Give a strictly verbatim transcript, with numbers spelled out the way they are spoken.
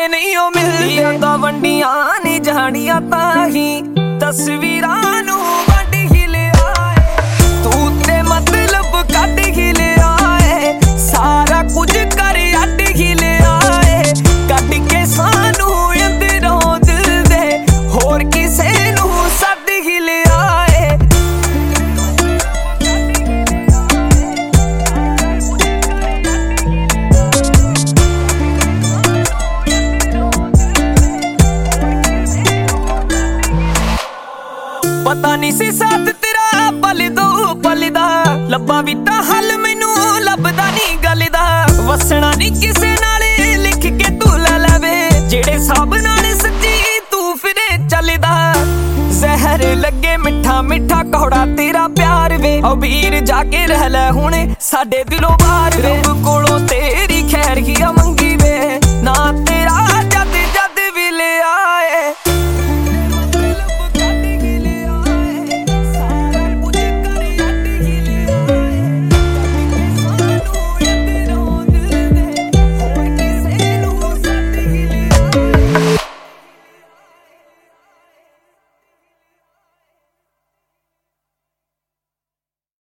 ਵੇ ਨਹੀਂ ਉਹ ਮਿਲਦੀਆਂ ਤਾਂ ਵੰਡੀਆਂ ਨਹੀਂ ਜਾਣੀਆਂ ਤਾਂ ਹੀ ਤਸਵੀਰਾਂ ਨੂੰ ਵੰਡ ਹੀ ਲਿਆ ਏ ਤੂੰ ਤੇ ਮਤਲਬ ਕੱਢ ਹੀ ਲਿਆ ਏ ਸਾਰਾ ਕੁਝ ਕਰ ਅੱਡ ਹੀ ਲਿਆ ਏ ਕੱਢ ਕੇ ਸਾਨੂੰ ਅੰਦਰੋਂ ਦਿਲ ਦੇ ਹੋਰ ਕਿਸੇ ਨੂੰ ਸੱਦ ਹੀ ਲਿਆ ਏ ਪਤਾ ਨਹੀਂ ਸੀ ਸਾਥ ਤੇਰਾ ਪਲ ਦੋ ਪਲ ਦਾ ਲੱਭਾ ਵੀ ਤਾਂ ਹੱਲ ਮੈਨੂੰ ਲੱਭਦਾ ਨਹੀਂ ਗੱਲ ਦਾ ਵਸਣਾ ਨਹੀਂ ਕਿਸੇ ਨਾਲ ਲਿਖ ਕੇ ਤੂੰ ਲੈ ਲਵੇ ਜਿਹੜੇ ਸਭ ਨਾਲ ਸੱਚੀ ਤੂੰ ਫਿਰੇ ਚੱਲਦਾ ਜ਼ਹਿਰ ਲੱਗੇ ਮਿੱਠਾ ਮਿੱਠਾ ਕੌੜਾ ਤੇਰਾ ਪਿਆਰ ਵੇ ਓ ਵੀਰ ਜਾ ਕੇ ਰਹਿ ਲੈ ਹੁਣ ਸਾਡੇ ਦਿਲੋਂ ਬਾਹਰ ਵੇ ਰੱਬ ਕੋਲੋਂ ਤੇ